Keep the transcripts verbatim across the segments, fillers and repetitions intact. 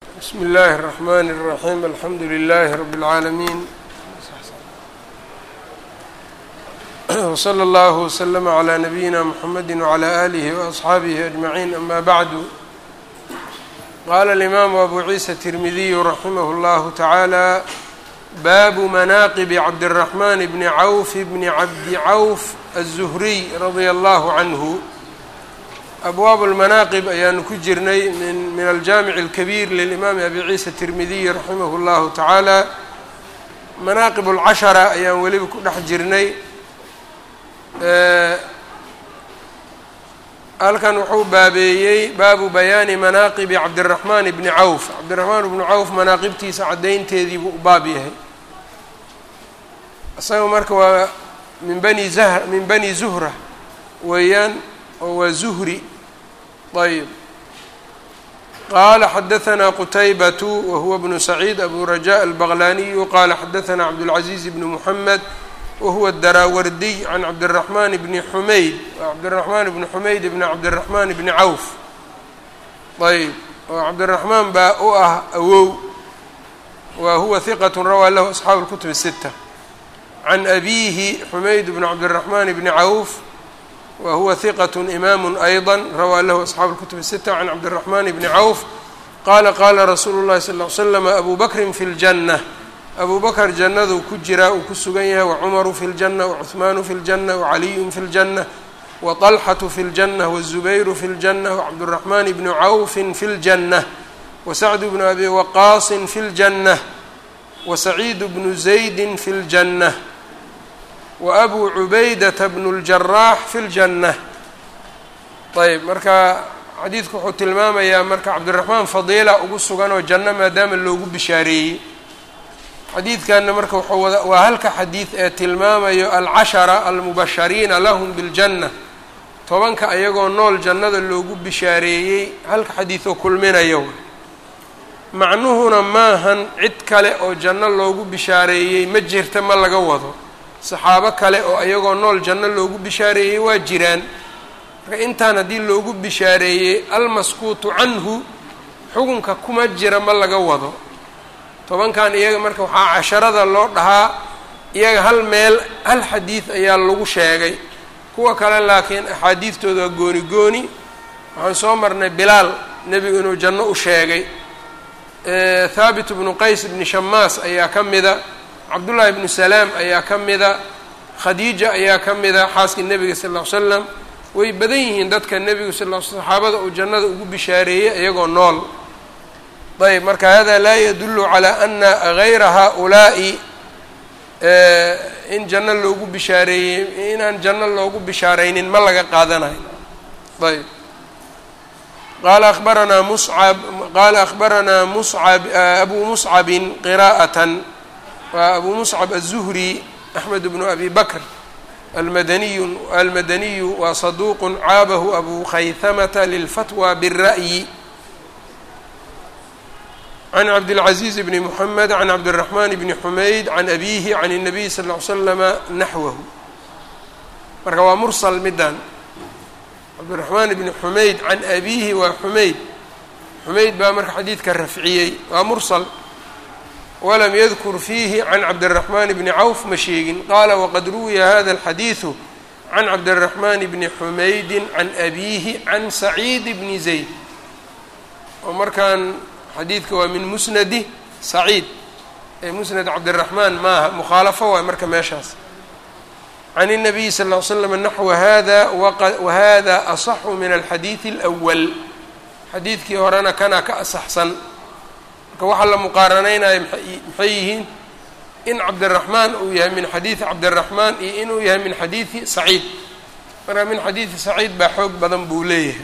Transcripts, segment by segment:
بسم الله الرحمن الرحيم الحمد لله رب العالمين وصلى الله وسلم على نبينا محمد وعلى آله وأصحابه أجمعين أما بعد قال الإمام أبو عيسى الترمذي رحمه الله تعالى باب مناقب عبد الرحمن بن عوف بن عبد عوف الزهري رضي الله عنه أbwاab الmanاaqib ayaanu ku jirnay min min aljaamiع الكبير lلإmaam abi ciisa التirmidiي raximah الlahu taعaalى manaaqib الcashara ayaan weliba ku dhex jirnay halkan wuxuu baabeeyey baabu bayaani manaaqibi cabdالرaحman bni cawf cabdالرaحmaan bnu cawf manaaqibtiisa caddaynteedii buu u baab yahay isaga marka waa min bani zhr min bani zuhra weeyaan oo waa zuhri ayb qaala xadaثna qtaybaة wahuwa bnu saciid abu rajaء albaqlaniyu qala xadaثna cabdالcaزiiz bn mحamed wahuwa الdaraawardiy can cabdالرaحman bni xumayd cabdالرaحman bni xumayd bn cabdالرaحman bni cawf ayb oo cabdالرaحmaan baa u ah awow wa huwa hiqaة rawaa lahu asxaabu الkutub الsitة can abihi xumayd bn cabdالرaحman bni cawf whuwa hiqaة imam أيضا rawaa lahu asxaabu الkutub الsitة can cabdالرaحman bni cawf qaala qaala rasuulu الlahi sal ll ly slam abu bakrin fi اljanة abu bakr jannaduu ku jiraa uu ku sugan yahay wacumaru fi اljanة wacuثmaanu fi اljanة wacaliyu fi اljanة waطalxaةu fi اljanة wالzubayru fi اljanة wacabdالرaحman bni cawfi fi اljanة wasacd bnu abi waqaasi fi اljanة wasaciid bnu زaydi fi اljanة وأbu cubaydata bn الjaraax fi اljanة ayb marka xadiidku wuxuu tilmaamayaa marka cabdالرaحmaan fadiila ugu sugan oo janno maadaama loogu bishaareeyey xadiidkanna marka wuxuu wada waa halka xadiid ee tilmaamayo alcashara almubashariina lahum bاljanة tobanka ayagoo nool jannada loogu bishaareeyey halka xadiid oo kulminayo macnuhuna maahan cid kale oo janno loogu bishaareeyey ma jirta ma laga wado saxaabo kale oo ayagoo nool janno loogu bishaareeyey waa jiraan marka intaan haddii loogu bishaareeyey almaskuutu canhu xukunka kuma jira ma laga wado tobankan iyaga marka waxaa casharada loo dhahaa iyaga hal meel hal xadiid ayaa lagu sheegay kuwa kale laakiin axaadiidtooda waa gooni gooni waxaan soo marnay bilaal nebigu inuu janno u sheegay thaabit bnu qays bni shamaas ayaa ka mida cabdullaahi bnu salaam ayaa ka mida khadiija ayaa ka mida xaaskii nebiga sal ll ly slam way badan yihiin dadka nebigu sal l saxaabada uu jannada ugu bishaareeyey iyagoo nool ayb marka hada laa yadullu calaa ana gayra haa-ulaa'i in janno loogu bishaareeyey inaan janno loogu bishaaraynin ma laga qaadanayo ayb qaala abaranaa muscab qaala akhbaranaa muscab abu muscabin qiraa'atan waa abu muscab aلzuhri axmed bnu abi bakr almadaniyu almadaniyu waa saduuq caabahu abu khayhamata lilfatwa biالra'yi can cabdilcaزiiz bni muxamed can cabdالraحman bni xumayd can abihi can الnabiy sal ll ly slama naxwahu marka waa mursal midan cabdالraحman bni xumayd can abihi waa xumayd xumayd baa marka xadiidka rafciyey waa mursal wlam yadkur fiihi can cabdالرaحman bni cawf ma sheegin qaala waqad ruwiya hada الxadiiثu can cabdالرaحman bni xumaydi can abihi can saciid bni zayd oo markaan xadiidka waa min musnadi saciid ee musnad cabdالرaحmaan maaha mukhaalafo waay marka meeshaas can الnabiy sal ll ly slam naxwa hada wahada aصxu min alxadiiثi اlأwal xadiidkii horena kanaa ka asaxsan waxaa la muqaaranaynayo maxay yihiin in cabdالرaحmaan uu yahay min xadiidi cabdالرaحmaan iyo inuu yahay min xadiidi saciid marka min xadiidi saciid baa xoog badan buu leeyahay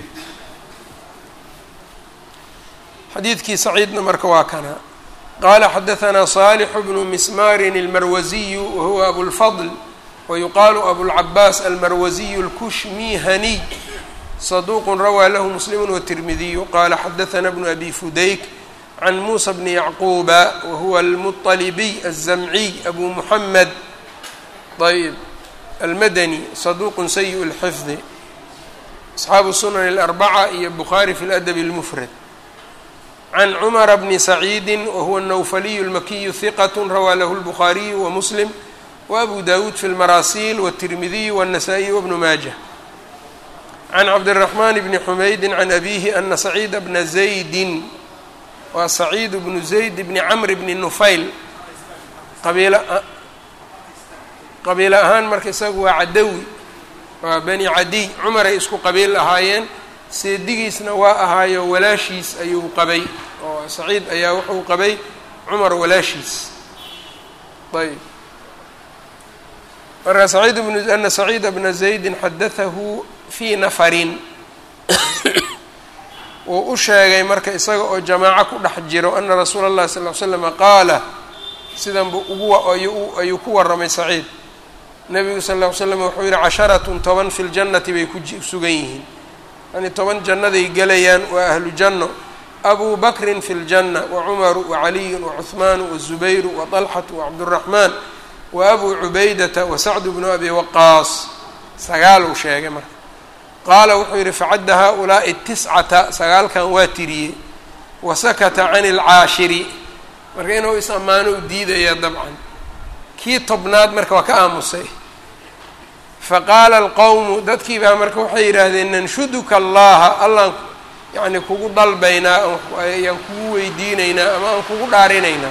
xadiidkii saciidna marka waa kana qaala xadaثna صالح bnu mismaarin الmarwaziyu wahuwa abulfضl wayuqaalu abulcabaas almarwaziyu اlkushmihaniy صaduuq rawaa lahu muslim wالtirmidiyu qaala xadaثna bnu abi fudayk can muuسى bni yacquuba wahuwa almuطalibiy الzamciy abu muxamed ayb almadani saduuq sayi اlxifdi asxaabu sunan اlarbaca iyo bukhaari fi ladab اlmufrad can cumara bni saciidi wahuwa الnawfaliyu اlmakiyu hiqat rawaa lahu الbukhaariyu wamuslim وأbu dawuud fi اlmaraasil wالtirmidiyu wالnasaa-iy wbnu maaja can cabdالرaحman bni xumaydi can abihi ana saciida bna zaydi waa saciid bnu zayd bni camr bni nufayl qabiil qabiilo ahaan marka isagu waa cadawi waa bani cadiy cumaray isku qabiil ahaayeen seedigiisna waa ahaayo walaashiis ayuu qabay oo saciid ayaa wuxuu qabay cumar walaashiis ayb marka saciid bnu ana saciida bna zaydin xadatahu fii nafarin wuu u sheegay marka isaga oo jamaaco ku dhex jiro ana rasuula اllahi sal ll ly slama qaala sidan buu ugu ayuu ku warramay saciid nebigu sal ll ly slam wuxuu yihi casharatun toban fi ljannati bay ku sugan yihiin yani toban jannaday gelayaan waa ahlu janno abu bakrin fi ljanna wacumaru wacaliyu wacuhmaanu wazubayru waطalxatu wacabduraxmaan wa abu cubaydata wasacdu bnu abi waqaas sagaal uu sheegay marka qaala wuxuu yidhi facadda haa-ulaa'i tiscata sagaalkan waa tiriyey wasakata cani alcaashiri marka inuu is ammaano u diidaya dabcan kii tobnaad marka waa ka aamusay faqaala alqowmu dadkii baa marka waxay yidhaahdeen nanshuduka allaha allaan yacni kugu dalbaynaa ayaan kugu weydiinaynaa ama aan kugu dhaarinaynaa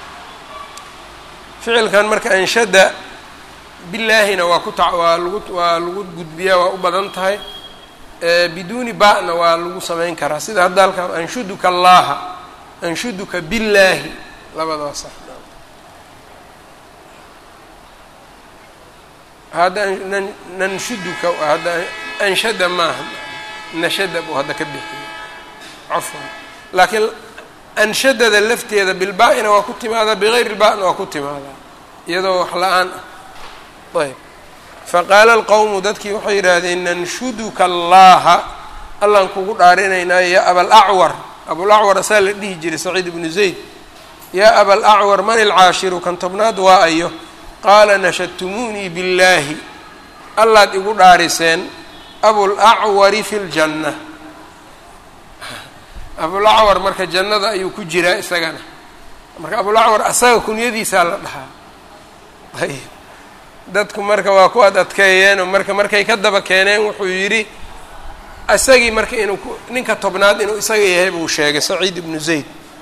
ficilkan marka anshada bilaahina waa ku ta waa lagu waa lagu gudbiyaa waa u badan tahay biduuni ba-na waa lagu samayn karaa sida hadda halkaa anshuduka allaha anshuduka billaahi labadaba sax hadda nanshuduka hadda anshada maaha nashada buu hadda ka bixiyo cafwan laakiin anshadada lafteeda bilbaa-ina waa ku timaadaa bigayri lba-na waa ku timaadaa iyadoo wax la-aan ah ayb faqaala alqowmu dadkii waxay yidhaahdeen nanshuduka allaha allaan kugu dhaarinaynaayo yaa abalacwar abulacwar asaa la dhihi jiray saciid ibnu zayd yaa abalacwar man ilcaashiru kan tobnaad waa ayo qaala nashadtumuunii billaahi allaad igu dhaariseen abulacwari fi ljanna abulacwar marka jannada ayuu ku jiraa isagana marka abulacwar asaga kunyadiisaa la dhahaa ayb dadku marka waa ku ad adkeeyeen oo marka markay ka daba keeneen wuxuu yidhi isagii marka inuu ninka tobnaad inuu isaga yahay buu sheegay saciid ibnu zayd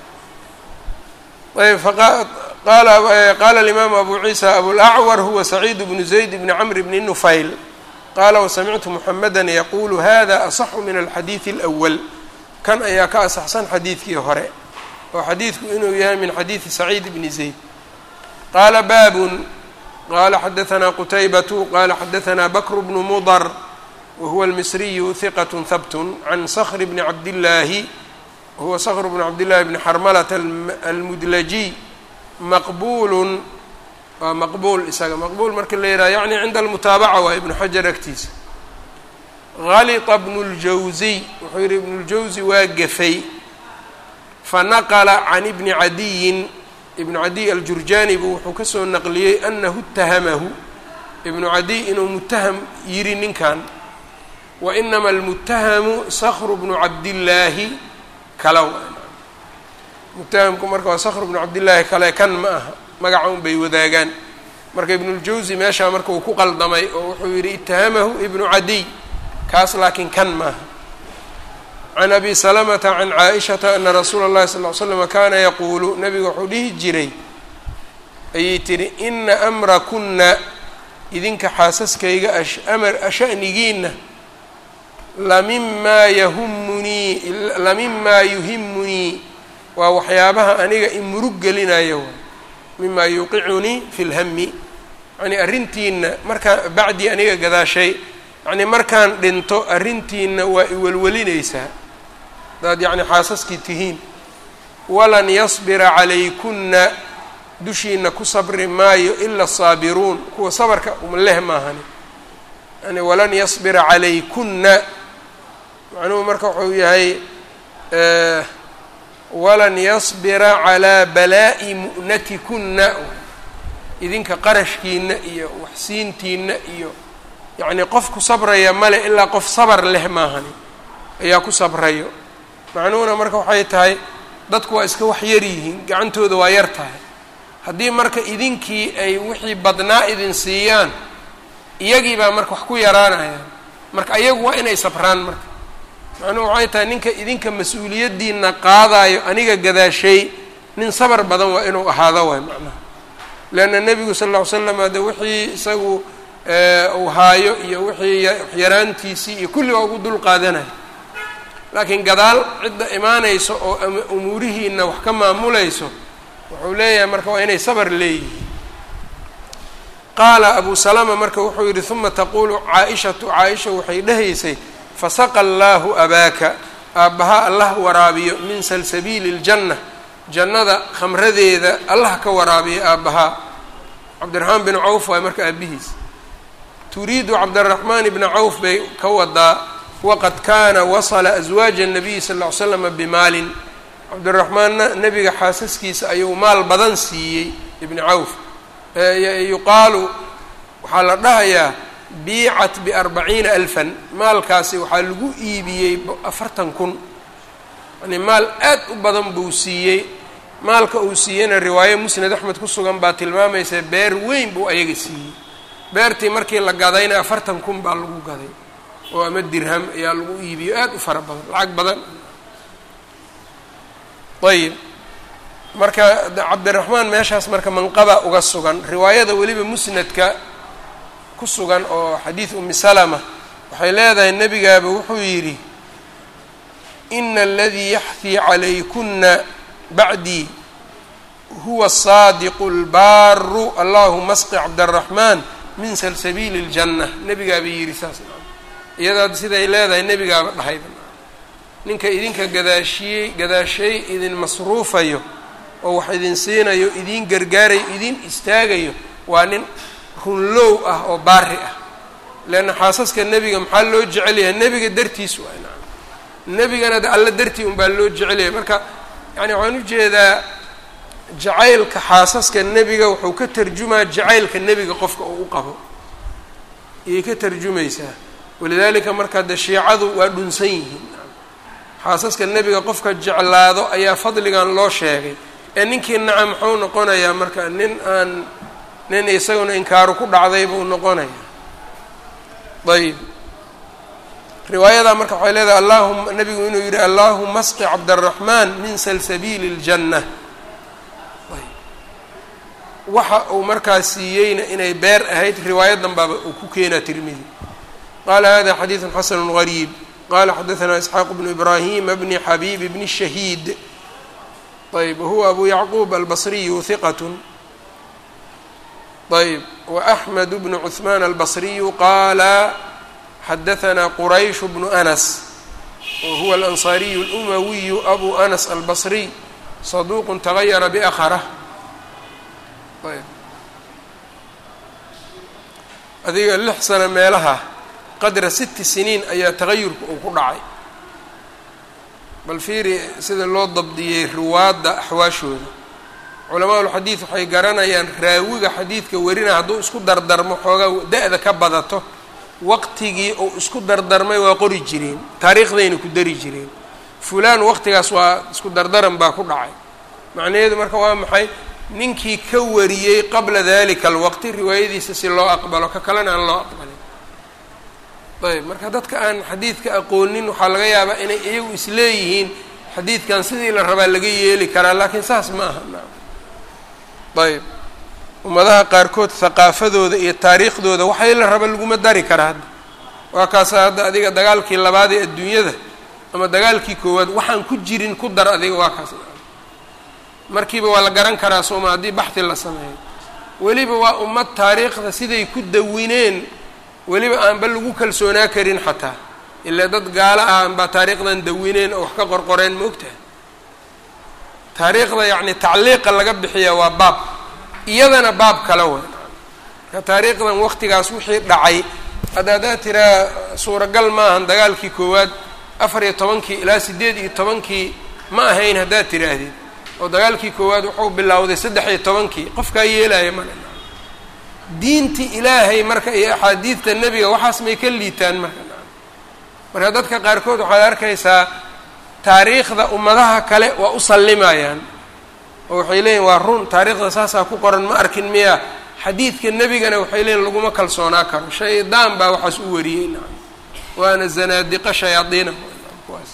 ayb faqaala qaala alimaamu abu ciisa abulacwar huwa saciid bnu zayd bni camr bni nufayl qaala wasamictu muxameda yaquulu hada asaxu min alxadiidi alأwal kan ayaa ka asaxsan xadiidkii hore oo xadiidku inuu yahay min xadiidi saciid bni zayd qaala baabun qala xadaثna qutaybatu qala xadaثna bakr bnu mudr wahuwa almisriyu hiqat habt can skr bni cabdillaahi wahuwa skr bnu cabdillahi bni xarmalata almudlajiy maqbul waa maqbuul isaga maqbuul marka la yidhaha yani cinda almutaabaca waa ibnu xajar agtiisa galita bnu اljawsiy wuxuu yihi ibnu اljawsi waa gafay fanaqla can ibni cadiyin ibnu cadiy aljurjani buu wuxuu kasoo naqliyey anahu itahamahu ibnu cadiy inuu mutaham yidhi ninkan wa inama almutahamu skru bnu cabdillaahi kalow mutahamku marka waa skru bnu cabdillaahi kale kan ma aha magaca un bay wadaagaan marka ibnuljawsi meeshaa marka uu ku qaldamay oo wuxuu yidhi itahamahu ibnu cadiy kaas laakiin kan maaha can abi salamata can caaishata ana rasuula اllahi sal ly slama kaana yaquulu nabiga wuxuu dhihi jiray ayay tihi ina amrakuna idinka xaasaskayga amar asha'nigiina lamimaa yahumunii lamimaa yuhimunii waa waxyaabaha aniga imurug gelinayo mimaa yuuqicunii fi lhami yani arrintiina markaa bacdii aniga gadaashay yani markaan dhinto arrintiina waa iwelwelinaysaa hadaad yacni xaasaskii tihiin walan yasbira calaykunna dushiina ku sabri maayo ila asaabiruun kuwa sabarka umleh maahani yani walan yasbira calaykunna macnuhu marka wuxuu yahay walan yasbira calaa balaa'i mu'natikunna idinka qarashkiina iyo waxsiintiina iyo yacni qof ku sabraya male ilaa qof sabar leh maahani ayaa ku sabrayo macnuhuna marka waxay tahay dadku waa iska wax yar yihiin, gacantooda waa yar tahay. haddii marka idinkii ay wixii badnaa idin siiyaan, iyagii baa marka wax ku yaraanayaan, marka ayagu waa inay sabraan. marka macnuhu waxay tahay ninka idinka mas-uuliyaddiina qaadaayo aniga gadaashay nin sabar badan waa inuu ahaado waay macnaha. leanna nebigu sal alla ly slam ade wixii isagu uu haayo iyo wixii yaraantiisii iyo kulli waa ugu dul qaadanaya. laakiin gadaal cidda imaanayso oo umuurihiina wax ka maamulayso wuxuu leeyahay marka waa inay sabar leeyihiin. qaala abu salama marka wuxuu yidhi uma taquulu caaishatu caaisha waxay dhahaysay fasaqa allaahu abaaka aabbaha allah waraabiyo min salsabiili ljanna jannada khamradeeda allah ka waraabiyo aabbahaa. cabdiraxmaan bin cawf waay marka aabihiis. turiidu cabdiraxmaan ibna cawf bay ka wadaa waqad kaana wasala aswaaja الnabiyi sal ll ly slama bimaalin. cabdiraxmaanna nebiga xaasaskiisa ayuu maal badan siiyey ibni cawf. yuqaalu waxaa la dhahayaa biicat biarbaciina alfan, maalkaasi waxaa lagu iibiyey afartan kun, yani maal aad u badan buu siiyey. maalka uu siiyeyna riwaayo musnad axmed ku sugan baa tilmaamaysa beer weyn buu ayaga siiyey. beertii markii la gadayna afartan kun baa lagu gaday oo ama dirham ayaa lagu iibiyo aad u fara badan, lacag badan. ayib marka cabdiraxmaan meeshaas marka manqaba uga sugan. riwaayada weliba musnadka ku sugan oo xadiid umi salama waxay leedahay nebigaaba wuxuu yidhi ina aladii yaxfii calaykuna bacdii huwa asaadiqu lbaaru allahuma asqi cabdaraxmaan min salsabiili ljanna. nebigaaba yidhi saas. iyadaad siday leedahay nebigaaba dhahayba ninka idinka gadaashiyey gadaashay idin masruufayo oo wax idin siinayo idin gargaarayo idin istaagayo waa nin runlow ah oo baari ah. leanna xaasaska nebiga maxaa loo jecel yahay? nebiga dartiis waa na nebigana de alla dartii unbaa loo jecel yahay. marka yani waxaan ujeedaa jacaylka xaasaska nebiga wuxuu ka tarjumaa jacaylka nebiga qofka uu u qabo iyay ka tarjumaysaa. walidaalika marka de shiicadu waa dhunsan yihiin. xaasaska nebiga qofka jeclaado ayaa fadligan loo sheegay. ee ninkii nacam muxuu noqonayaa marka nin aan nin isaguna inkaaru ku dhacday buu noqonayaa. ayib riwaayadaa marka waxay leedahay allahuma nebigu inuu yidhi allahuma asqi cabdaraxmaan min salsabiili ljanna. ayb waxa uu markaa siiyeyna inay beer ahayd riwaayadan baaba uu ku keenaa tirmidi. qaala hada xadiidu xasanu gariib. qala xadaثna isxaaq bnu ibrahima bni xabib bni shahiid. ayb wahuwa abu yacquub albasriyu hiqat. ayb وأحmed bnu cثmaan albasriyu qaala xadaثna quraysh bnu anas wahuwa alanصariyu اlumawiyu abu anas albasriy saduuq tagayara biakrh. ayb adiga lix sano meelaha qadra siti siniin ayaa tagayurka uu ku dhacay. bal fiiri sida loo dabdiyey riwaadda axwaashooda. culamaa ulxadiid waxay garanayaan raawiga xadiidka warina hadduu isku dardarmo xoogaa da-da ka badato waqtigii uu isku dardarmay waa qori jireen, taariikhdayna ku dari jireen. fulaan waqtigaas waa isku dardaran baa ku dhacay. macnaheedu marka waa maxay? ninkii ka wariyey qabla dalika alwaqti riwaayadiisa si loo aqbalo ka kalena aan loo aqbalin. ayb marka dadka aan xadiidka aqoonin waxaa laga yaabaa inay iyagu isleeyihiin xadiidkan sidii la rabaa laga yeeli karaa, laakiin saas ma aha. ayb ummadaha qaarkood haqaafadooda iyo taariikhdooda waxay la raba laguma dari karaa. hadda waa kaasa hadda adiga dagaalkii labaad ee adduunyada ama dagaalkii koowaad waxaan ku jirin ku dar adiga waa kaas markiiba waa la garan karaa sooma haddii baxthi la sameeyo. weliba waa ummad taariikhda siday ku dawineen weliba aanba lagu kalsoonaa karin xataa ilaa dad gaalo ah aanbaa taariikhdan dawineen oo wax ka qorqoreen ma ogtahay. taariikhda yacni tacliiqa laga bixiya waa baab iyadana baab kale way. marka taariikhdan waqtigaas wixii dhacay hadda haddaad tiraa suuragal ma ahan dagaalkii koowaad afar iyo tobankii ilaa siddeed iyo tobankii ma ahayn haddaad tiraahdid oo dagaalkii koowaad wuxuu bilowday saddex iyo tobankii qofkaa yeelaya male. diintii ilaahay marka iyo axaadiidta nebiga waxaas may ka liitaan marka. marka dadka qaarkood waxaad arkaysaa taariikhda ummadaha kale waa u sallimayaan oo waxay leeyihin waa run taariikhda saasaa ku qoran ma arkin miya xadiidka nebigana waxay leeyihin laguma kalsoonaa karo shaydaan baa waxaas u wariyey nacam waana zanaadiqa shayaadiina kuwaas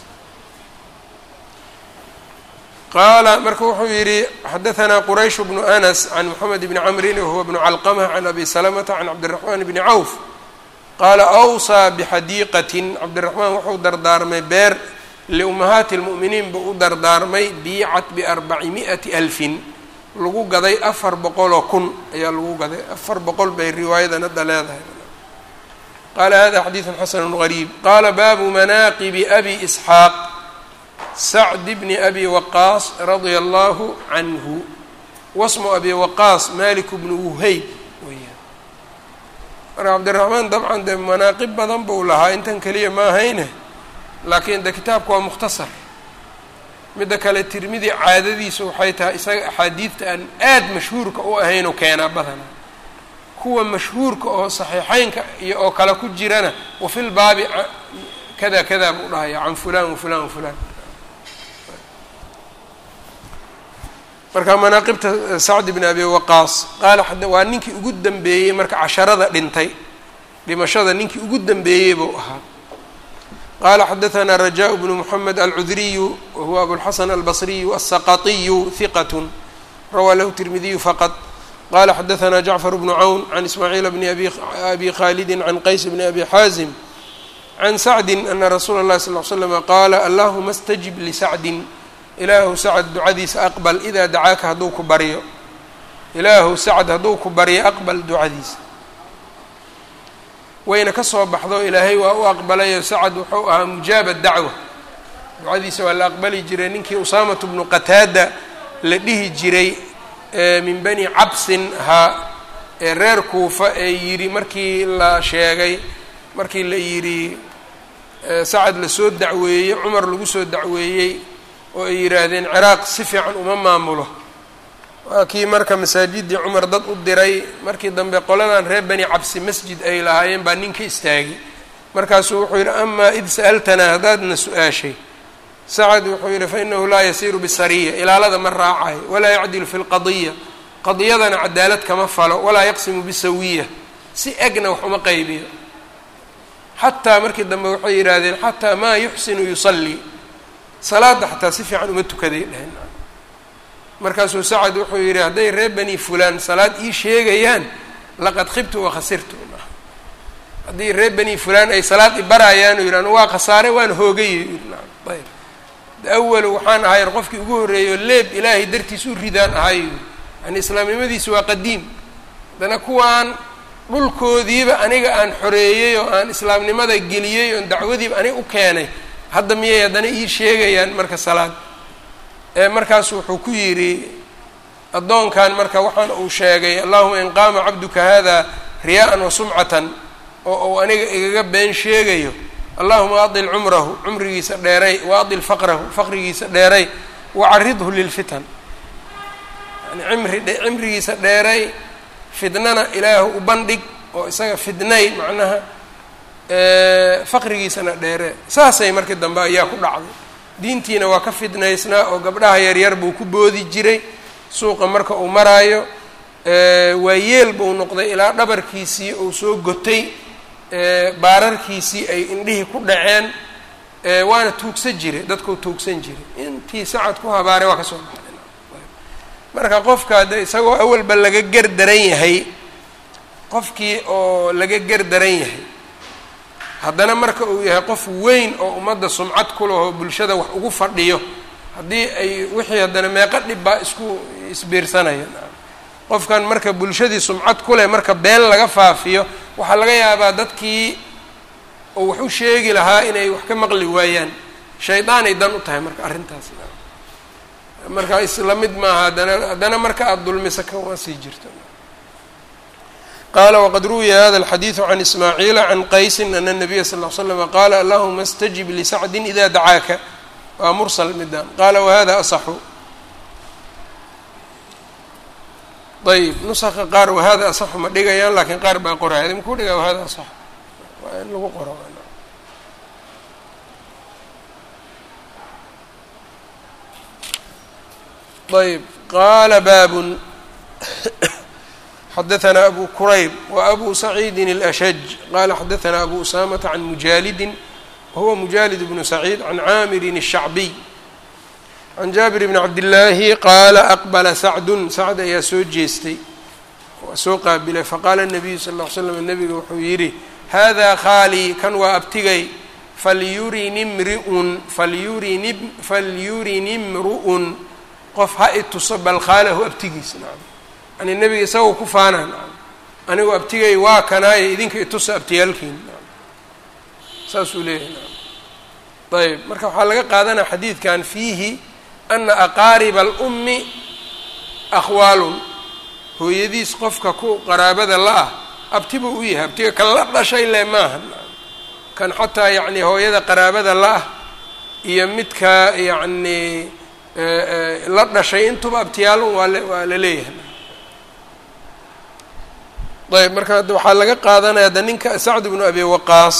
qaala marka wuxuu yidhi xadaثanaa quraysh bnu anas can moxamed bni camrin wahuwa bnu calqama can abi salamata can cabdiraxmaan bni cawf qaala awsaa bixadiiqatin cabdiraxmaan wuxuu dardaarmay beer liummahaati lmu'miniin buu u dardaarmay biicat biarbaci mi'ati alfin lagu gaday afar boqoloo kun ayaa lagu gaday afar boqol bay riwaayadan hadda leedahay qaala hada xadiiثun xasanu gariib qaala baabu manaaqibi abi isxaaq sacd bni abi waqaas radia allahu canhu wasmu abi waqaas malik bnu wuhayb weyaan marka cabdiraxmaan dabcan dee manaaqib badan buu lahaa intan keliya ma ahayne laakiin de kitaabku waa mukhtasar midda kale tirmidi caadadiisu waxay tahay isaga axaadiidta aan aad mashhuurka u ahaynoo keenaa badana kuwa mashhuurka oo saxiixeynka iyo oo kale ku jirana wafi lbaabi kada kada buu dhahaya can fulan wafulan wafulan marka manaaqibta sacd bn abi waqaas qaala waa ninkii ugu dambeeyey marka casharada dhintay dhimashada ninkii ugu dambeeyey buu ahaa qaala xadaثna rajaء bnu mحamed alcudriyu wahuwa abulxasan albصriyu الsaqaطiyu hiqat rawaa lahu tirmidiyu faqط qala xadaثna jacfar bnu cawn can ismaaciil bni abi khalidi can qays bni abi xaazim can sacdi ana rasuula اlahi sal ly slm qaala allahuma اstajib lisacdin ilaahu sacd ducadiisa aqbal idaa dacaaka hadduu ku baryo ilaahu sacd hadduu ku baryo aqbal ducadiisa wayna ka soo baxdo ilaahay waa u aqbalayo sacd wuxuu ahaa mujaaba dacwa ducadiisa waa la aqbali jiray ninkii usaamatu bnu qataada la dhihi jiray min bani cabsin ahaa ee reer kuufa ee yidhi markii la sheegay markii la yidhi sacad lasoo dacweeyey cumar lagu soo dacweeyey oo ay yidhaahdeen ciraaq si fiican uma maamulo waa kii marka masaajidii cumar dad u diray markii dambe qoladan reer bani cabsi masjid ay lahaayeen baa nin ka istaagay markaasuu wuxuu yidhi amaa id sa'altanaa haddaadna su-aashay sacad wuxuu yidhi fa inahu laa yasiiru bisariya ilaalada ma raacayo walaa yacdilu fi lqadiya qadiyadana cadaalad kama falo walaa yaqsimu bisawiya si egna wax uma qaybiyo xataa markii dambe waxay yidhaahdeen xataa maa yuxsinu yusallii salaada xataa si fiican uma tukaday dheheen markaasuu sacad wuxuu yidhi hadday reer bani fulaan salaad ii sheegayaan laqad khibtu wa khasirtu haddii reer bani fulaan ay salaad i baraayaan u yidhi waa khasaare waan hoogay ayb awal waxaan ahay qofkii ugu horreeyo leeb ilaahay dartiis u ridaan ahay yani islaamnimadiisu waa qadiim haddana kuwaan dhulkoodiiba aniga aan xoreeyey oo aan islaamnimada geliyey oon dacwadiiba aniga u keenay hadda miyay haddana ii sheegayaan marka salaad ee markaas wuxuu ku yidhi addoonkan marka waxaan uu sheegay allahuma in qaama cabduka hada riyaa'an wa sumcatan oo uu aniga igaga been sheegayo allahuma adil cumrahu cumrigiisa dheeray wa adil faqrahu faqrigiisa dheeray wacaridhu lilfitan yani cimri cimrigiisa dheeray fidnana ilaahu u bandhig oo isaga fidnay macnaha faqrigiisana dheere saasay markii dambe ayaa ku dhacday diintiina waa ka fidnaysnaa oo gabdhaha yaryar buu ku boodi jiray suuqa marka uu maraayo waa yeel buu noqday ilaa dhabarkiisii uu soo gotay baararkiisii ay indhihii ku dhaceen waana tuugsan jiray dadkuu tuugsan jiray intii sacad ku habaaray waa ka soo baxday marka qofka de isagoo awalba laga gardaran yahay qofkii oo laga gardaran yahay haddana marka uu yahay qof weyn oo ummadda sumcad ku lahoo bulshada wax ugu fadhiyo haddii ay wixii haddana meeqa dhibbaa isku isbiirsanaya qofkan marka bulshadii sumcad ku leh marka been laga faafiyo waxaa laga yaabaa dadkii oo wax u sheegi lahaa inay wax ka maqli waayaan shaydaanay dan u tahay marka arrintaas marka isla mid maaha haddana haddana marka aada dulmisa kama sii jirto qala wqad ruwiya hada alxadiidu can ismaaciila can qaysin ana الnabiya sal ll ly slama qaala allahuma اstajib lisacdin ida dacaaka waa mursal midaan qaala wahada asaxu ayb nuska qaar wahada asaxu ma dhigayaan lakiin qaar baa qoraya adi makuu dhigaa wahada asaxu waa in lagu qoro ayb qaala baabun xadaثna abu kurayb وabu saciidi الأshaj qala xadaثna abu usamata can mujaalidi wahuwa mujaalid bnu saciid can caamirin الshacbiy can jaabir bni cabdillaahi qaala aqbala sacdun sacd ayaa soo jeestay waa soo qaabilay faqaala الnabiyu sal ll ly slam nabiga wuxuu yidhi hada khaalii kan waa abtigay falyurini mriun falyurini falyurini mru'un qof ha ituso bal khaalahu abtigiisa nacam yani nebiga isagoo ku faanaa nacam anigu abtigay waa kanaaye idinka itusa abtiyaalkiin nacam saasuu leeyahay nacam ayb marka waxaa laga qaadanaya xadiidkan fiihi ana aqaariba alummi akhwaalun hooyadiis qofka ku qaraabada la-ah abti buu u yahay abtiga kan la dhashay le maaha kan xataa yacni hooyada qaraabada la-ah iyo midka yacni la dhashay intuba abtiyaalun waa waa la leeyahay ayb marka hadda waxaa laga qaadanaya da ninka sacd bnu abi waqaas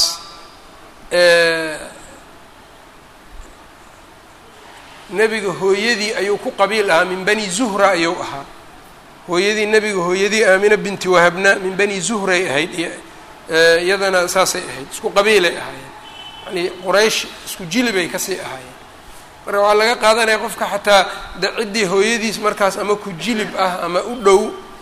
nebiga hooyadii ayuu ku qabiil ahaa min bani zuhra ayuu ahaa hooyadii nebiga hooyadii aamina binti wahabna min bani zuhray ahayd iyadana saasay ahayd isku qabiilay ahaayeen yani quraysh isku jilibay kasii ahaayeen marka waxaa laga qaadanaya qofka xataa da ciddii hooyadiis markaas ama ku jilib ah ama u dhow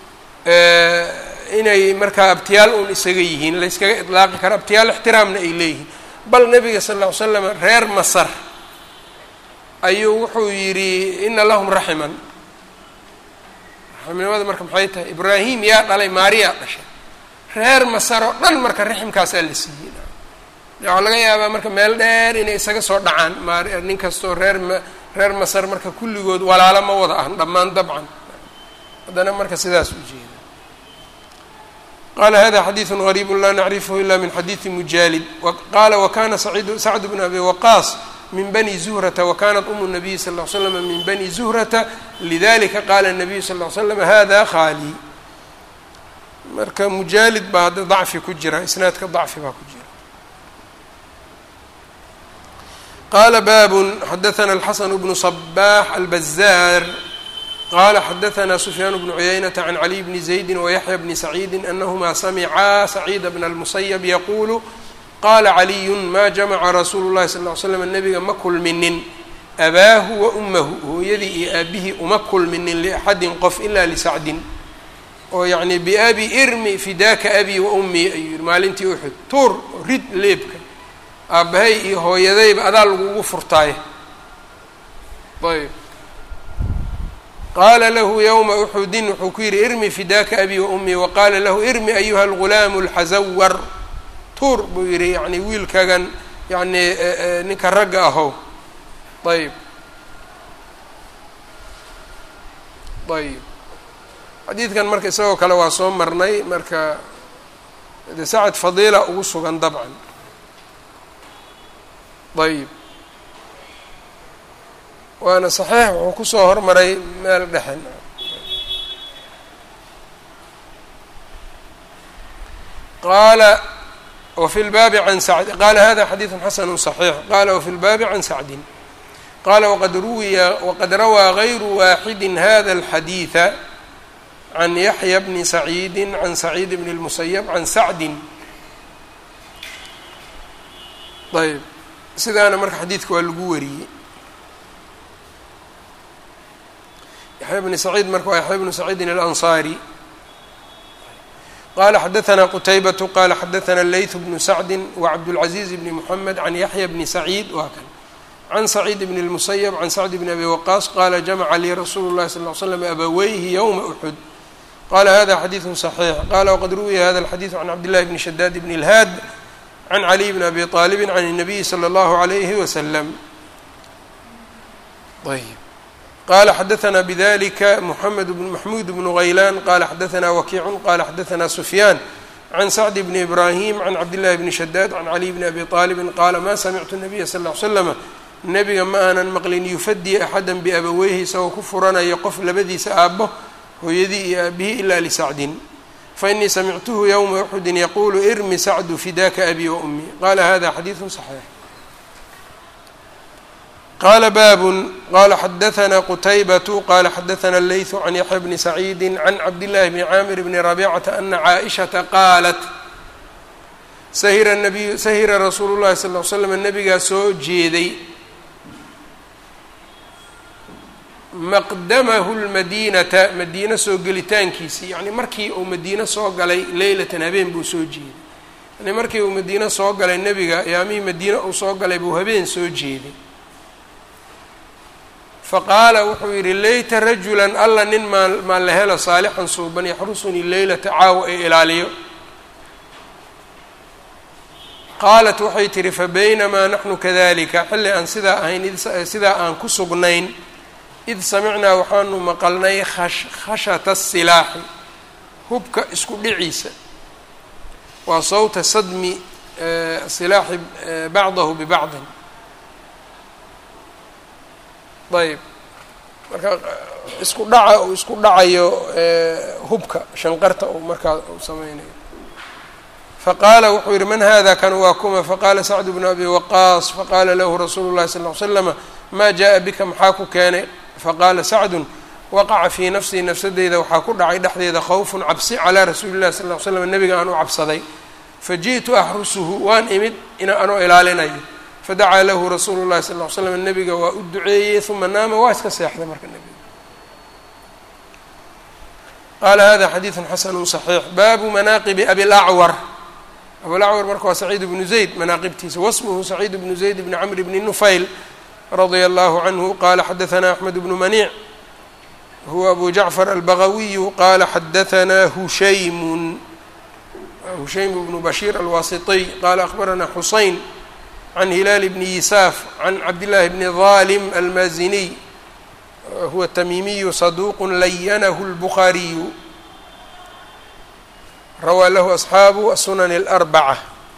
inay markaa abtiyaal un isaga yihiin la yskaga idlaaqi karo abtiyaal ixtiraamna ay leeyihiin bal nebiga sal lla ly slam reer masar ayuu wuxuu yidhi ina lahum raximan raximnimada marka maxay tahay ibraahim yaa dhalay maariyaa dhashay reer masar oo dhan marka raximkaasaa la siiyey waxaa laga yaabaa marka meel dheer inay isaga soo dhacaan maar nin kastoo reer ma reer masar marka kulligood walaalo ma wada ahan dhammaan dabcan haddana marka sidaas u jeeda qala hada xadiiثu غariib la nacrifhu ila min xadiiثi mujaalid qala wakana sacd bn abi waqaas min bani zuhrata wakanat umu الnabiy sal ll ly slam min bani zuhrata lidalika qala الnabiyu sal ll ly slam hada khaalii marka mujaalid baa hadda dacfi ku jira isnaadka dacfi baa ku jira qala baabun xadaثna الxasan bnu صbax albazar qala xadaثna sufyaan bnu cuyaynata can caliy bni زaydi wayaxya bni saciidi anahma samicaa saciida bna اlmusayb yaqulu qala caliyu ma jamaca rasuulu llahi sal ly slam nabiga ma kulminin abaahu wa umahu hooyadii iyo aabihii uma kulminin liaxadin qof ila lisacdin oo yacni biabi irmi fidaaka abi wa ummii ayuu yihi maalintii uxud tuur rid leebka aabbahay iyo hooyadayba adaa lagugu furtaaye ayb qaala lahu yowma uxudin wuxuu ku yidhi irmi fidaaka abi wa ummii waqaala lahu irmi ayuha algulaamu alxazawar tuur buu yidhi yani wiilkagan yani ninka ragga ahow ayb ayb xadiidkan marka isagoo kale waa soo marnay marka de sacad fadiila ugu sugan dabcan ayb waana saxiix wuxuu kusoo hormaray meel dhexen qaala wfi lbaabi can sacd qala hada xadiiثu xasanu صaxiix qala wfi lbaabi can sacdin qala waqad ruwiya waqad rawaa غayru waaxidi hada اlxadiiثa can yaxya bni saciidi can saciid bni اlmusayb can sacdin ayb sidaana marka xadiidka waa lagu wariyey yaxya bni saciid marka waa yaxya bnu saciidin alanصari qala xadaثna qtaybaة qala xadaثna layث bnu sacdi wcabdالcaزiiz bni mحamed can yaxya bni saciid waa kan can saciid bni الmusayb can sacd bni abi waqaas qala jamaca lii rasuulu الlahi sal ly slam abaweyhi ywma uxud qala hada xadiiثu صaxiix qala wqad ruwiya hada اlxadiiثu can cabdillahi bni shadaad bni اlhaad can caliy bni abi طaalibi can الnabiyi slى اllahu عalayhi waslm ayb qala xadaثna bdlika mحamed bn maxmuud bnu غaylan qala xadaثna wakiicu qala xadaثna sufyaan can sacd bni ibrahim can cabdillahi bni shadaad can caliy bni abi طaalibi qala ma samictu الnabiya sal ly slama nebiga ma aanan maqlin yufadii axada biabaweyhi isagoo ku furanaya qof labadiisa aabbo hooyadii iyo aabihii ila lisacdin fainii samictuhu ywma uxudin yaqulu irmi sacdu fidaaka abi wa umii qala hada xadiiثu صaxiix qala baabun qala xadaثna qutaybatu qala xadaثna اleyثu can yaxya bni saciidi can cabdالlahi bni caamir bni rabicata ana caaئishaةa qaalat sahira nabiy sahira rasuulu llahi sal ll slam nabigaa soo jeeday maqdamahu lmadiinata madiina soo gelitaankiisii yani markii uu madiine soo galay leylatan habeen buu soo jeeday yani markii uu madiine soo galay nebiga ayaamihii madiine uu soo galay buu habeen soo jeeday faqaala wuxuu yidhi layta rajulan alla nin maa maan la helo saalixan suuban yaxrusunii leylata caawa ee ilaaliyo qaalat waxay tihi fabaynamaa naxnu kadalika xilli aan sidaa ahayn sidaa aan ku sugnayn id samicnaa waxaanu maqalnay khashata asilaaxi hubka isku dhiciisa waa sawta sadmi silaaxi bacdahu bibacdin ayb marka isku dhaca uu isku dhacayo hubka shanqarta uu markaa uu sameynayo faqaala wuxuu yihi man hada kan waa kuma faqaala sacdu bnu abi waqaas faqaala lahu rasuulu llahi sal ll ly slama maa jaa bika maxaa ku keenay faqaala sacdun waqaca fii nafsii nafsadeyda waxaa ku dhacay dhexdeeda khawfun cabsi calaa rasuuli llahi sal ll ly slam nebiga aan u cabsaday faji'tu axrusuhu waan imid ina anoo ilaalinayo fadacaa lahu rasuulu llahi sal ll ly slam nebiga waa u duceeyey uma naama waa iska seexday marka nebiga qaala hada xadiidu xasanu صaxiix baabu manaaqibi abilacwar abulacwar marka waa saciid bnu zayd manaaqibtiisa wasmuhu saciid bnu zayd bni camr bni nufayl radia allahu canhu qala xadaثna axmed bnu maniic huwa abu jacfar albagawiyu qala xadaثna hushaymun hushaym bnu bashiir alwasitiy qala akhbarana xusayn can hilaal bni yisaaf can cabdillaahi bni dhalim almaziniy huwa tamimiyu saduuq layanahu اlbukhaariyu rawaa lahu asxaabu aلsunan اlأrbaca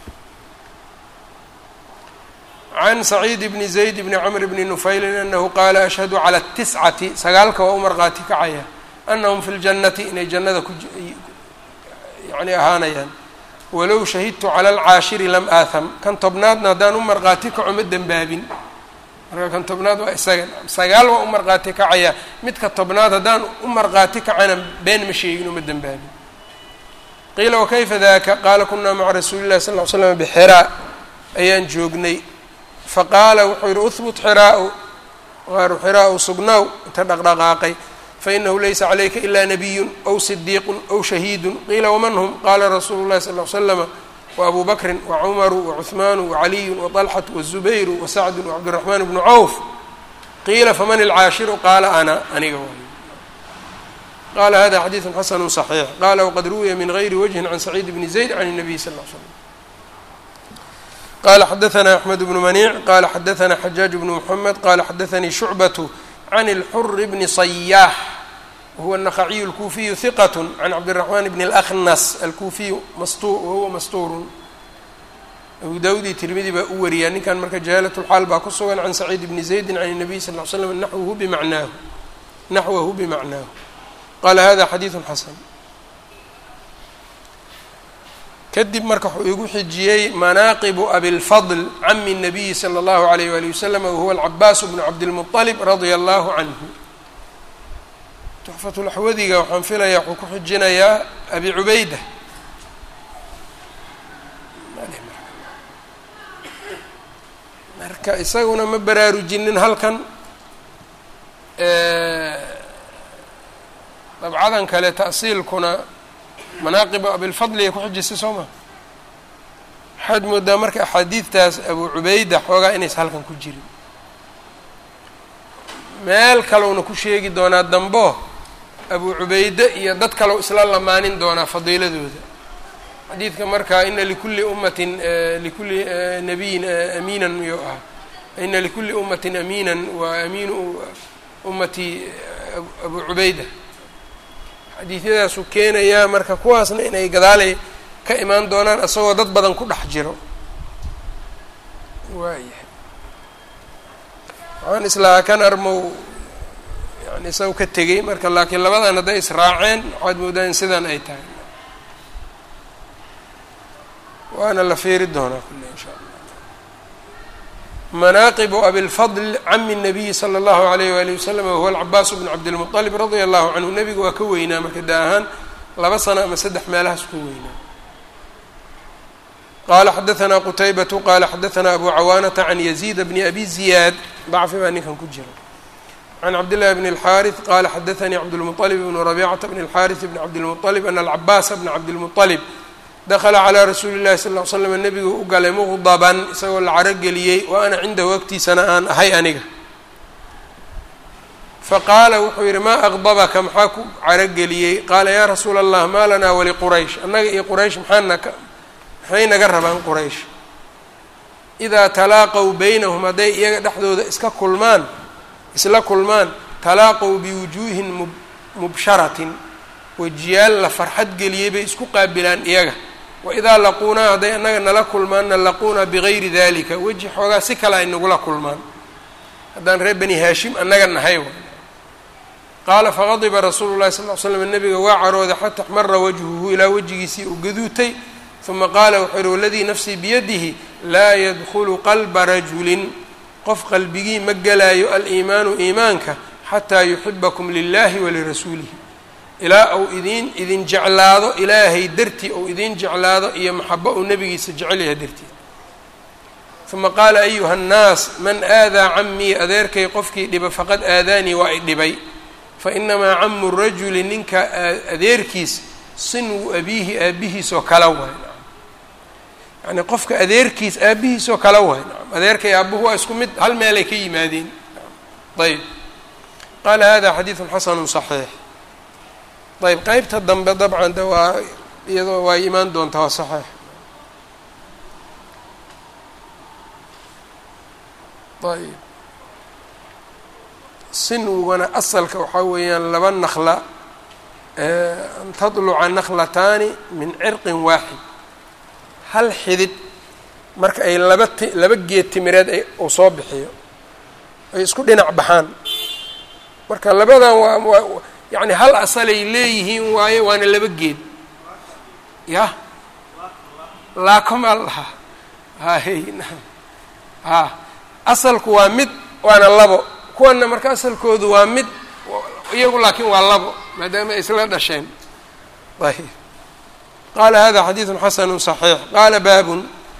can saciid bni zayd bni camr bni nufaylin anahu qaala ashhadu cala tiscati sagaalka waa u marqaati kacaya anahum fi ljannati inay jannada ku yani ahaanayaan walow shahidtu cala alcaashiri lam aaham kan tobnaadna haddaan u marqaati kaco ma dembaabin marka kan tobnaad waa isaga sagaal waa u marqaati kacaya midka tobnaad haddaan u marqaati kacana been ma sheegin uma dembaabin qiila wakayfa daka qaala kunaa maca rasuuli llahi sal ll ly slam bxiraa ayaan joognay faqaala wuxuu yihi uhbut xiraau waaru xiraau sugnaaw inta dhaqdhaqaaqay fainahu laysa calayka ilaa nabiyun aw sidiiqun aw shahiidun qiila waman hum qaala rasuulu llahi sal ll ly slama waabuu bakrin wacumaru wacuhmaanu wacaliyun waطalxatu wazubayru wasacdu wacabdiraxmaan bnu cawf qiila faman ilcaashiru qaala ana aniga waay qala hada xadiidu xasanu صaxiix qala waqad ruwiya min gayri wajhin can saciid bni zayd can الnabiy sal ll slam qala xadaثna axmed bnu maniic qala xadaثna xajaaj bnu mxamed qala xadaثanii shucbaةu can اlxur bni صayaax wahuwa الnaqaciyu اlkuufiyu hiqat can cabdالraxmaan bni اlأkhnas alkuufiyu wahuwa mastuurun abu dawud iyo tirmidi baa u wariyaa ninkan marka jahaalaة اlxaal baa ku sugan can saciid bni zaydi can الnabiy sal ll slam naxwahu bimacnaahu naxwahu bimacnaahu qala hada xadiidu xasan kadib marka wuxuu igu xijiyey manaaqibu abilfadl cami الnabiyi salى اllahu alayh wali wasalam wahuwa alcabaas bnu cabdilmuطalib radia allahu canhu tuxfatulaxwadiga waxaan filayaa wuxuu ku xijinayaa abi cubayda marka isaguna ma baraarujinin halkan dabcadan kale ta'siilkuna manaaqibu abilfadli ay ku xijisay soo maa waxaad moodaa marka axaadiidtaas abu cubayda xoogaa inaysa halkan ku jirin meel kalowna ku sheegi doonaa dambo abu cubayde iyo dad kalow isla lamaanin doonaa fadiiladooda xadiidka marka ina likulli ummatin likulli nabiyin amiinan miyuu ah ina likulli ummatin amiinan wa amiinu ummatii abu cubayda xadiidyadaasuu keenayaa marka kuwaasna inay gadaalay ka imaan doonaan isagoo dad badan ku dhex jiro waayahay waxaan islahaa kan armow yani isaga ka tegey marka laakiin labadan hadday israaceen waxaad moodaan in sidan ay tahay waana la fiiri doonaa kulle insha allah manaaqibu abilfadl cami الnabiyi salى اllahu alayh walihi wasalam wahuwa alcabaas bn cabdilmuطalib radia allahu canhu. nebiga waa ka weynaa marka da ahaan laba sano ama saddex meelahaas ku weynaa. qala xadaثna qutaybatu qala xadaثna abu cawaanata can yaziid bni abi ziyaad dacfi baa ninkan ku jira can cabdillahi bn اlxaariث qala xadaثanii cabdالmuطalib bn rabicata bn اlxaariث bn cabdilmuطalib ana alcabaasa bna cabdilmuطalib dakla calىa rasuuli اllahi sal ly slam nebigu u galay muqdaban isagoo la carogeliyey wa ana cindahu agtiisana aan ahay aniga. faqaala wuxuu yidhi maa aqdabaka maxaa ku carogeliyey? qaala yaa rasuula allah maa lanaa waliquraysh, annaga iyo quraysh maxaana maxay naga rabaan quraysh? idaa talaaqow baynahum hadday iyaga dhexdooda iska kulmaan isla kulmaan talaaqow biwujuuhin mubsharatin, wejiyaal la farxad geliyey bay isku qaabilaan iyaga. waidaa laquunaa hadday annaga nala kulmaanna laquunaa bigayri dalika, weji xoogaa si kale ay nagula kulmaan haddaan reer bani haashim annaga nahay. qaala faqadiba rasuulu llahi sal ly slam nebiga waa carooday xata axmara wajhuhu ilaa wejigiisii u gaduutay. uma qaala wuxuu yihi waladii nafsii biyadihi laa yadkhulu qalba rajulin, qof qalbigii ma gelaayo aliimaanu iimaanka xataa yuxibakum lilahi walirasuulihi, ilaa uu idin idin jeclaado ilaahay dartii ou idin jeclaado iyo maxabo uu nebigiisa jecel yahay dartii. uma qaala ayuha nnaas man aadaa camii, adeerkay qofkii dhiba faqad aadaanii waa i dhibay. fainamaa camu rajuli ninka adeerkiis sinwu abiihi aabihiisoo kala waay, yani qofka adeerkiis aabihiisoo kala waay. adeerkay aabuhu waa isku mid, hal meelay ka yimaadeen. ayb qaala hada xadiidu xasanu صaxiix. ayb qeybta dambe dabcan de waa iyadoo waa imaan doontaa waa saxiix. ayb sinwigana asalka waxaa weeyaan laba nakla an tadluca nakhlataani min cirqin waaxid, hal xidid marka ay laba ti laba geed timireed ay uu soo bixiyo ay isku dhinac baxaan, marka labadan waa waa yani hal asalay leeyihiin waaye waana laba geed ya laakomaa lahaa hay ha asalku waa mid waana labo, kuwana marka asalkoodu waa mid iyagu laakiin waa labo maadaama ay isla dhasheen. ayb qaala hada xadiidu xasanu صaxiix. qaala baabun,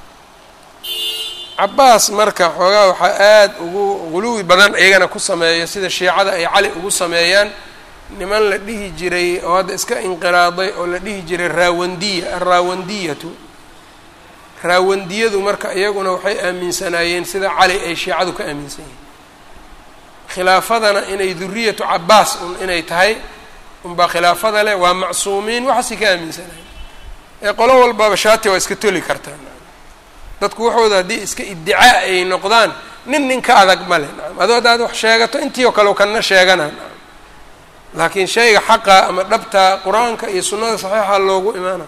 cabaas marka xoogaa waxaa aada ugu guluwi badan iyagana ku sameeya sida shiicada ay cali ugu sameeyaan niman la dhihi jiray oo hadda iska inqiraaday oo la dhihi jiray raawandiya alraawandiyatu. raawandiyadu marka iyaguna waxay aaminsanaayeen sida cali ay shiicadu ka aaminsan yihiin, khilaafadana inay duriyatu cabaas un inay tahay unbaa khilaafada leh, waa macsuumiin waxaasi ka aaminsanayen. ee qolo walbaba shaati waa iska toli kartaa, dadku waxooda haddii iska iddicaa ay noqdaan nin nin ka adag ma leh. adoo hadaad wax sheegato intii oo kale kana sheegana, laakiin shayga xaqa ama dhabta qur-aanka iyo sunnada saxiixa loogu imaana.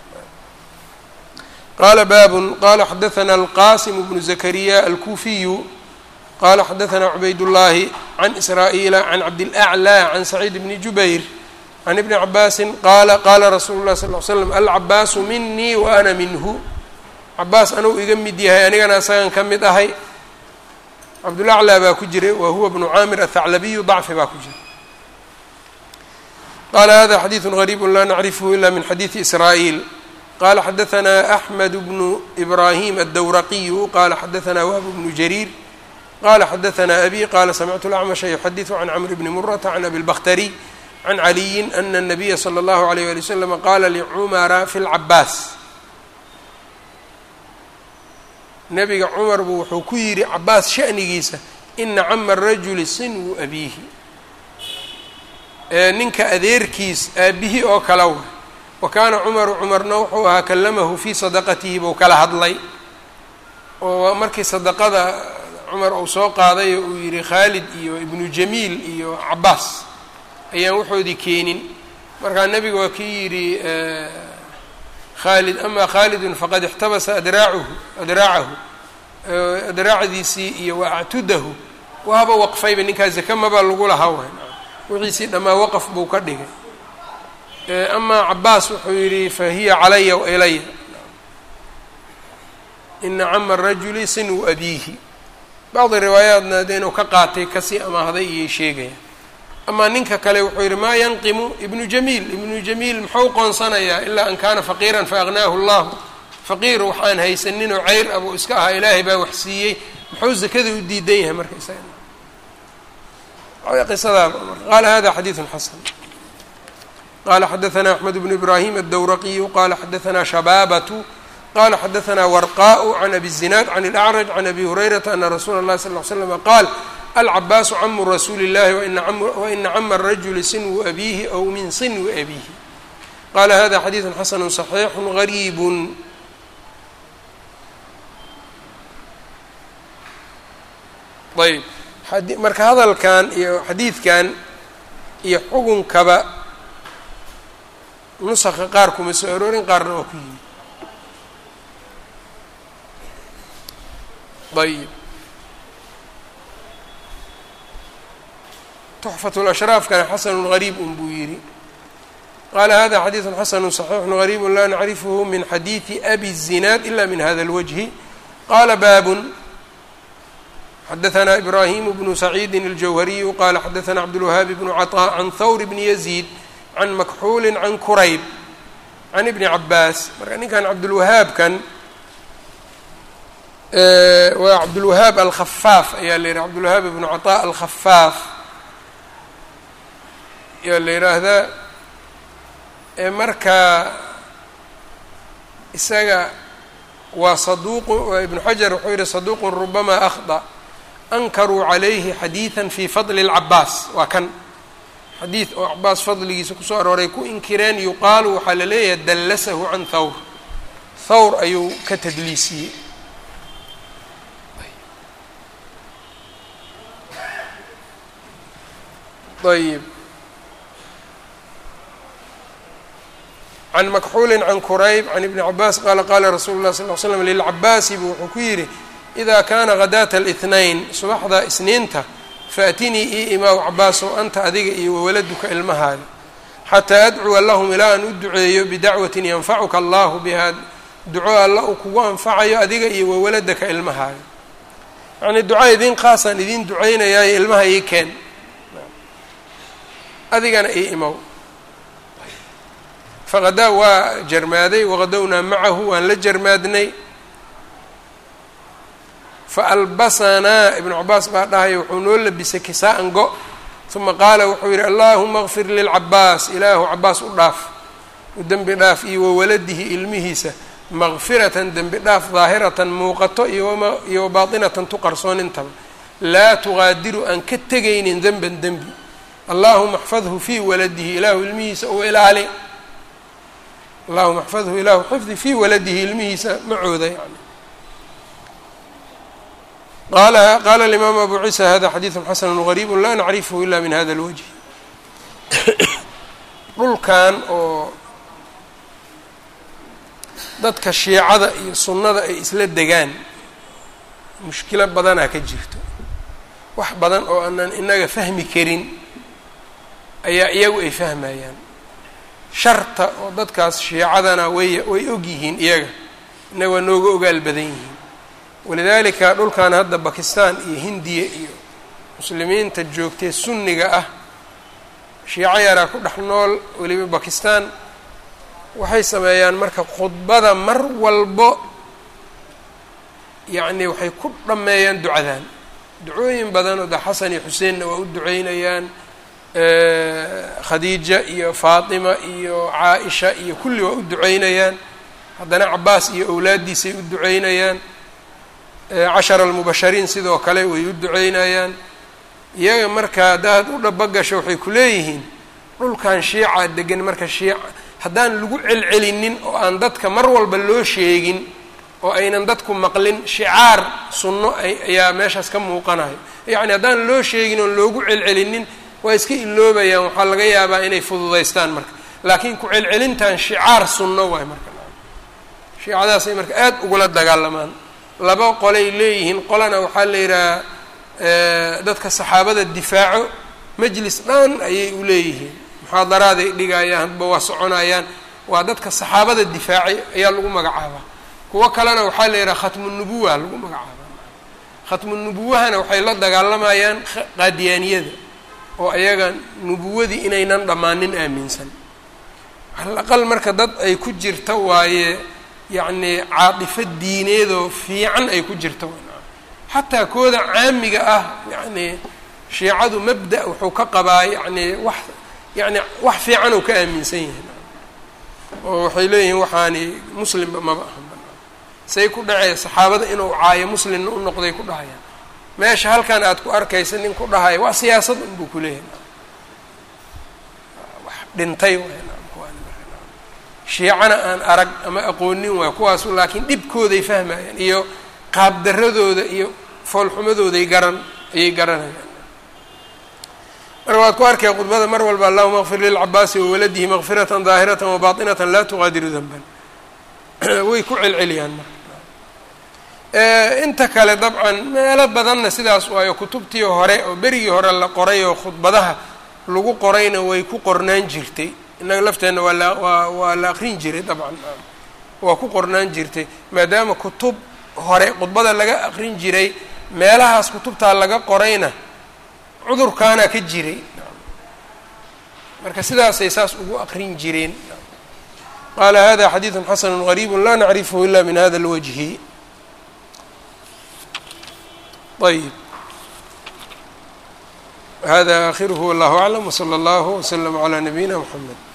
qaala baabun qala xadaثana alqasim bnu zakariya alkufiyu qala xadaثana cubaydullahi can israa'iila can cabdilأclى can saciid bni jubayr can ibni cabaasin qaala qaala rasuulu اlahi sal ly slam alcabaasu minii wa ana minhu, cabaas anuu iga mid yahay anigana isagan ka mid ahay. cabdulaclى baa ku jiray wa huwa bnu caamir athaclabiyu dacfi baa ku jira. qala hada xadiiثu غariib la nacrifhu ila min xadiiثi israa'iil. qala xadaثna أxmed bnu إbrahim aلdawraqiyu qala xadaثna wahb bnu jariir qala xadaثna abi qala samictu اlأcmasha yuxadiثu can cmr bni murata can abi اlbakhtari can caliyin ana الnabiya slى اllahu عalيyه ali wslam qala licumara fi اlcabaas, nebiga cumar buu wuxuu ku yidhi cabaas sha'nigiisa ina cama rajuli sinwu abiihi, ninka adeerkiis aabihii oo kala wa. wa kaana cumaru cumarna wuxuu ahaa kalamahu fii sadaqatihi buu kala hadlay, oo markii sadaqada cumar uu soo qaaday uu yidhi khaalid iyo ibnu jamiil iyo cabaas ayaan waxoodii keenin, markaa nebiga waa kii yidhi khaalid ama khaalidun faqad ixtabasa adraacuhu adraacahu adraacdiisii iyo wa actudahu waaba waqfayba, ninkaa zaka maba lagu lahaa waay, wixiisii dhammaa waqaf buu ka dhigay. amaa cabaas wuxuu yidhi fahiya calaya wa ilaya ina cama rajuli sinwu abiihi. bacdi riwaayaatna de inuu ka qaatay kasii amaahday iyay sheegayaan. amaa ninka kale wuxuu yidhi maa yanqimu ibnu jamiil ibnu jamiil muxuu qoonsanayaa ilaa an kaana faqiiran faaqnaahu llahu, faqiir waxaan haysaninoo ceyr abuu iska ahaa ilaahay baa wax siiyey, muxuu zakada u diidan yahay marka isaga qisadaa. qaala hada xadiiثun xasan. qala xadaثna أxmed bnu ibrahim الdwraqiyu qala xadaثna shabaabatu qala xadaثna warqaء can abi الzinaad can الأcraj can abi hurayrata ana rasuula الlahi sal ly slm qaal alcabaasu camu rasuuli الlahi waina cama الrajuli sinwu abihi aw min sinwi abihi. qala hada xadiiثu xasanu صaxiixu غariib. ayb marka hadalkan iyo xadiidkan iyo xugunkaba nusakha qaar kuma soo aroorin, qaarna waa ku yimi. ayb tuxfat lashraafkana xasanu gariib un buu yidhi. qaala hada xadiiثu xasanu صaxiixu gariibu la nacrifhu min xadiiثi abi الzinaad ila min hada اlwجhi. qala baabun xadaثna ibrahim bnu saciidi اljawhariyu qala xadaثna cabdالwahaabi bnu caطاء can thawr bni yaziid can makxuuli can kurayb can ibni cabaas. marka ninkan cabdulwahaabkan waa cabdulwahaab alkhafaaf ayaa la yidhaha, cabdulwahaab ibnu caطاء alkhafaaf ayaa la yidhaahdaa. marka isaga waa saduuq, ibnu xajar wuxuu yihi saduuq rubama akhطأ ankaruu calayhi xadiiثa fi fadli اlcabaas. waa kan xadiid oo cabaas fadligiisa kusoo arooray ku inkireen, yuqaalu waxaa la leeyahay dallasahu can thawr, thawr ayuu ka tadliisiyey. ayb can makxuuli can kurayb can ibni cabaas qaala qaala rasuulu اlah sal ly slam lilcabaasi bu wuxuu ku yidhi إida kaana hadaata الاثnayn subaxda isniinta faatinii ii imaaw cabaasow anta adiga iyo wawaladuka ilmahaada xataa adcuwa lahum ilaa aan u duceeyo bidacwatin yanfacuka allahu bihaa, duco alla uu kugu anfacayo adiga iyo wawaladaka ilmahaada. yacnii duca idin qaasaan idin ducaynayaayo ilmaha ii keen, adigana ii imaw. faqadaa waa jarmaaday, waqadownaa macahu waan la jarmaadnay. faalbasanaa ibnu cabaas baa dhahaya wuxuu noo labisay kisaa-an go. uma qaala wuxuu yidhi allaahuma kfir lilcabaas, ilaahu cabaas u dhaaf, u dembi dhaaf, iyo wawaladihi ilmihiisa, maqfiratan dembi dhaaf daahiratan muuqato iyo baatinatan tu qarsoon intaba, laa tugaadiru aan ka tegaynin denban dembi. allaahuma axfadhu fii waladihi, ilaahu ilmihiisa u ilaali, allahuma axfadhu ilaahu xifdi fii waladihi ilmihiisa macooda yani. qala qala alimaam abu ciisa hada xadiiثu xasanu gariibu la nacrifhu ila min hada اlwجه. dhulkan oo dadka shiicada iyo sunnada ay isla degaan mushkilo badanaa ka jirto, wax badan oo aanan inaga fahmi karin ayaa iyagu ay fahmayaan. sharta oo dadkaas shiicadana way way og yihiin iyaga, inaga waa nooga ogaal badan yihiin. walidaalika dhulkan hadda bakistan iyo hindiya iyo muslimiinta joogtee sunniga ah, shiico yaraa ku dhex nool weliba bakistan, waxay sameeyaan marka khudbada mar walbo yacni waxay ku dhammeeyaan ducadan. ducooyin badan oo da xasan iyo xuseenna waa u duceynayaan, khadiija iyo faatima iyo caa-isha iyo kulli waa u duceynayaan. haddana cabaas iyo awlaaddiisay u duceynayaan. cashara almubashariin sidoo kale way u duceynayaan. iyaga marka haddaad u dhabagasho waxay ku leeyihiin dhulkan shiica degan, marka shiica haddaan lagu celcelinin oo aan dadka mar walba loo sheegin oo aynan dadku maqlin, shicaar sunno ayaa meeshaas ka muuqanayo. yacni haddaan loo sheegin oon loogu celcelinin waa iska iloobayaan, waxaa laga yaabaa inay fududaystaan marka. laakiin ku celcelintan shicaar sunno waay marka. shiicadaasay marka aada ugula dagaalamaan. laba qolay leeyihiin, qolana waxaa la yidhaha dadka saxaabada difaaco, majlis dhan ayay u leeyihiin, muxaadaraaday dhigayaan, hadba waa soconayaan, waa dadka saxaabada difaacay ayaa lagu magacaabaa. kuwo kalena waxaa la yidhaha khatmu nubuwa lagu magacaabaa. khatmu nubuwahana waxay la dagaalamayaan qaadiyaaniyada oo ayaga nubuwadii inaynan dhammaanin aaminsan al aqal marka dad ay ku jirta waaye yacnii caadifo diineedoo fiican ay ku jirta xataa kooda caamiga ah yacnii shiicadu mabda wuxuu ka qabaa yacnii wax yacni wax fiican uu ka aaminsan yahay oo waxay leeyihiin waxaani muslimba maba ahan banaan say ku dhacee saxaabada inuu caayo muslimna u noqday ku dhahayaan meesha halkan aad ku arkaysa nin ku dhahaya waa siyaasad unbuu ku leeyahay wax dhintay shiicana aan arag ama aqoonin waay kuwaasu laakiin dhibkooday fahmayaan iyo qaabdaradooda iyo foolxumadooday garan ayay garanayaan marka waad ku arkaya khudbada mar walba allahuma akfir lilcabaasi wawaladihi makfiratan daahiratan wabaطinatan laa tuqaadiru danban way ku celceliyaan marka inta kale dabcan meelo badanna sidaas waayo kutubtii hore oo berigii hore la qoray oo khudbadaha lagu qorayna way ku qornaan jirtay innaga lafteenna waa la waa waa la aqrin jiray dabcan waa ku qornaan jirtay maadaama kutub hore khudbada laga aqrin jiray meelahaas kutubtaa laga qorayna cudurkaana ka jiray marka sidaasay saas ugu aqrin jireen qaala hada xadiiثu xasanu غariibu la nacrifhu ila min hada اlwajhi ayb hada akhiruhu wallahu aclam wslى اllahu wslm عlى nabiyina mxamed